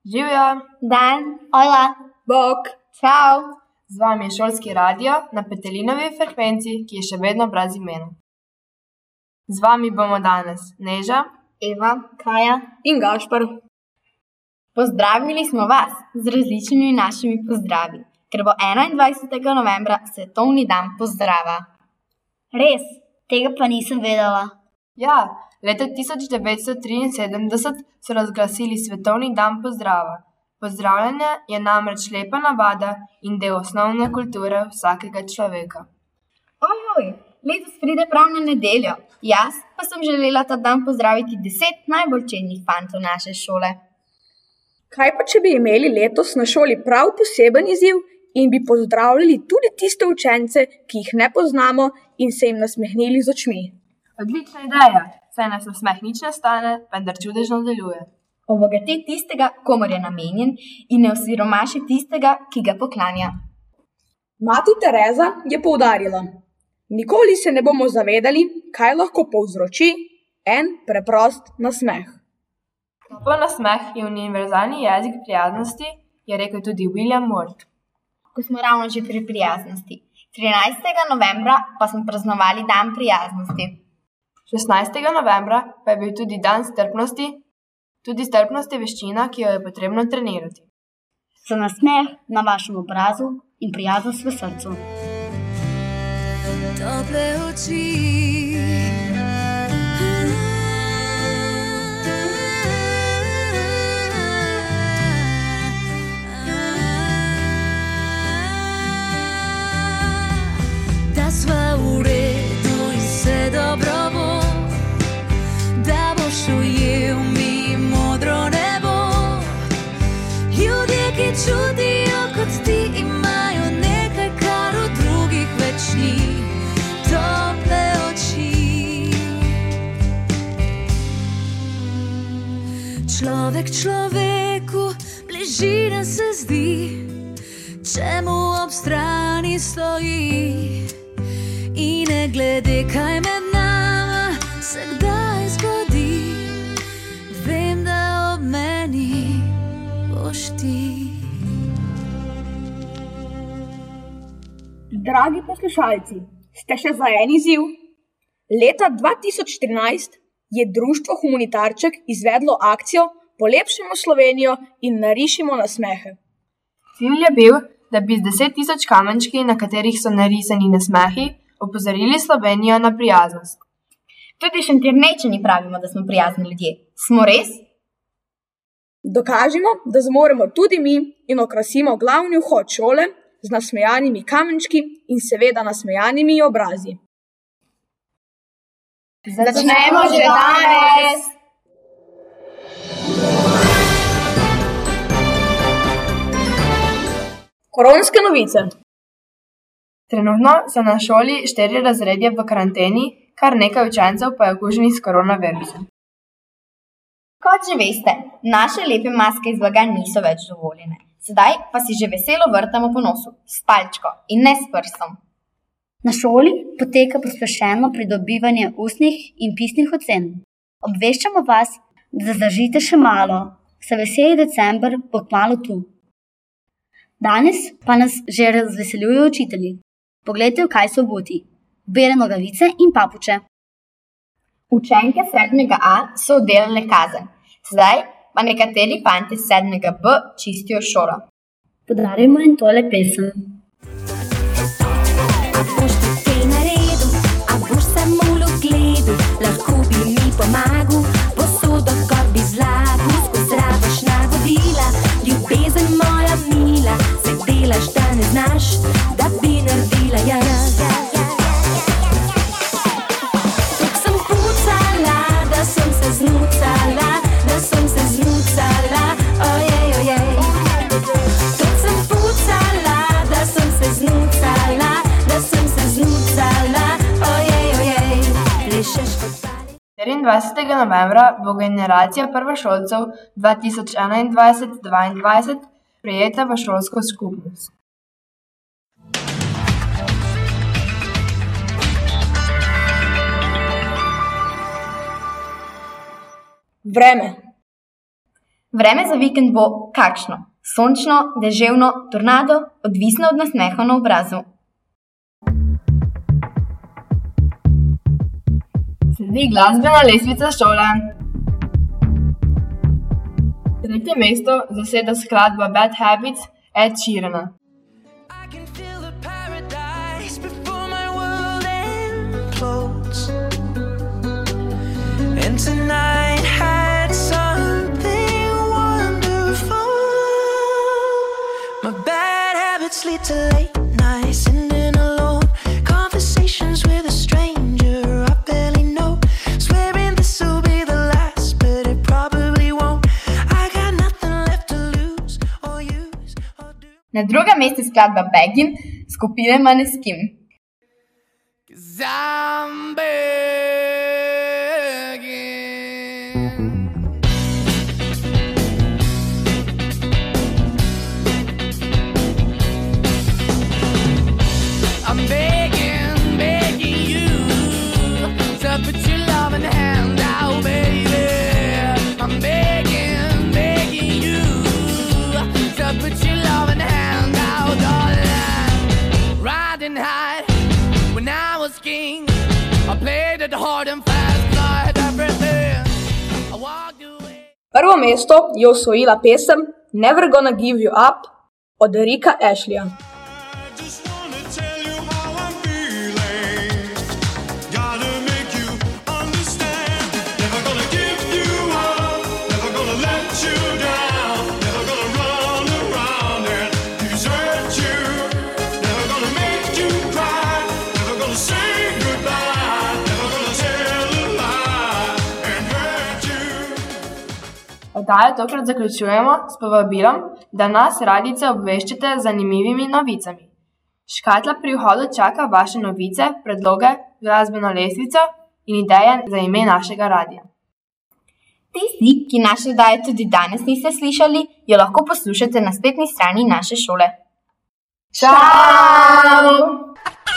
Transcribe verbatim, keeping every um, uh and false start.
Živijo, Dan, hola, bok, čau. z vami je šolski radio na petelinovi frekvenci, ki je še vedno brez imena. Z vami bomo danes Neža, Eva, Kaja in Gašper. Pozdravili smo vas z različnimi našimi pozdravi, ker bo enaindvajsetega novembra svetovni dan pozdrava. Res, tega pa nisem vedela. Ja, leta tisoč devetsto triinsedemdeset so razglasili svetovni dan pozdrava. Pozdravljanje je namreč lepa navada in del osnovne kulture vsakega človeka. Ojoj, letos pride prav na nedeljo. Jaz pa sem želela ta dan pozdraviti deset najbolj čednih fantov naše šole. Kaj pa, če bi imeli letos na šoli prav poseben izziv in bi pozdravljali tudi tiste učence, ki jih ne poznamo in se jim nasmehnili z očmi? Odlična ideja, saj nas nasmeh nič ne stane, vendar čudežno deluje. Obogati tistega, komur je namenjen, in ne osiromaši tistega, ki ga poklanja. Mati Tereza je poudarila: nikoli se ne bomo zavedali, kaj lahko povzroči en preprost nasmeh. Topel nasmeh je univerzalni jezik prijaznosti, je rekel tudi William Worth. Ko smo ravno že pri prijaznosti. trinajstega novembra pa smo praznovali dan prijaznosti. šestnajstega novembra pa je bil tudi dan strpnosti. Tudi strpnost je veščina, ki jo je potrebno trenirati. Za nasmeh na vašem obrazu in prijaznost v srcu. Tople oči. Da sva v redu in vse dobro bo, da boš ujel mi modro nebo. Ljudje, ki čutijo kot ti, imajo nekaj, kar od drugih več ni. Tople oči. Človek človeku bližina se zdi, če mu ob strani stoji. In ne glede, kaj med nama se kdaj zgodi, vem, da ob meni boš ti. Dragi poslušalci, ste še za en izziv? Leta dva tisoč trinajst je Društvo Humanitarček izvedlo akcijo Polepšimo Slovenijo in narišimo nasmehe. Cilj je bil, da bi z deset tisoč kamenčki, na katerih so narisani nasmehi, opozorili Slovenijo na prijaznost. Tudi Šentjernejčani pravimo, da smo prijazni ljudje. Smo res? Dokažimo, da zmoremo tudi mi in okrasimo glavni vhod šole z nasmejanimi kamenčki in seveda nasmejanimi obrazi. Začnemo že danes! Koronske novice. Trenutno so na šoli štiri razredje v karanteni, kar nekaj učencev pa je okuženih s koronavirusom. Kot že veste, naše lepe maske iz blaga niso več dovoljene. Sedaj pa si že veselo vrtamo po nosu, s palčko in ne s prstom. Na šoli poteka pospešeno pridobivanje ustnih in pisnih ocen. Obveščamo vas, da zdržite še malo, saj veseli december bo kmalu tu. Danes pa nas že razveseljujejo učitelji. Poglejte, v kaj so obuti. Bele nogavice in papuče. Učenke sedmega A so oddelale kazen. Zdaj pa nekateri fantje sedmega B čistijo šolo. Podarimo jim tole pesem. A boš ti kaj naredil, a boš samo v ugledu, lahko bi mi pomagal, posodo kot bi zlagal, skozi rabaš navodila, ljubezen moja mila, se delaš, da ne znaš, da bi naredila jaz. Tuk sem pucala, da sem se znucala, da sem se znucala, ojej, ojej. Tuk sem pucala, da sem se znucala, da sem se znucala, ojej, ojej. Plešeš kot pali. štiriindvajsetega novembra bo generacija prvošolcev dva tisoč enaindvajset dvaindvajset prejeta v šolsko skupnost. Vreme. Vreme za vikend bo kakšno? Sončno, deževno, tornado, odvisno od nasmeha na obrazu. Sledi glasbena lestvica šole. Tretje mesto zaseda skladba Bad Habits Ed Sheerana. I can feel the paradise before my world implodes. And tonight had something wonderful. My bad habits lead to late nights, sitting alone. Conversations with a stranger I barely know. Swearing this will be the last, but it probably won't. I got nothing left to lose or use or do. Na drugem mestu skladba Beggin skupine Maneskin. 'Cause I'm begging. I'm begging, begging you to put your loving hand out, baby. I'm begging, begging you to put your loving hand out, darling. Riding high when I was king, I played it hard and fast, 'cause I had everything. I walked away. Prvo mesto je osvojila pesem Never Gonna Give You Up od Ricka Ashleya. Just wanna tell you how I'm feeling. Gotta make you understand. Never gonna give you up. Never gonna let you down. Never gonna run around and desert you. Never gonna make you cry. Never gonna say goodbye. Never gonna tell a lie and hurt you. Oddajo tokrat zaključujemo s povabilom, da nas radice obveščate z zanimivimi novicami. Škatla pri vhodu čaka vaše novice, predloge, glasbeno lestvico in ideje za ime našega radia. Tisti, ki naše oddaje tudi danes niste slišali, jo lahko poslušate na spletni strani naše šole. Čau!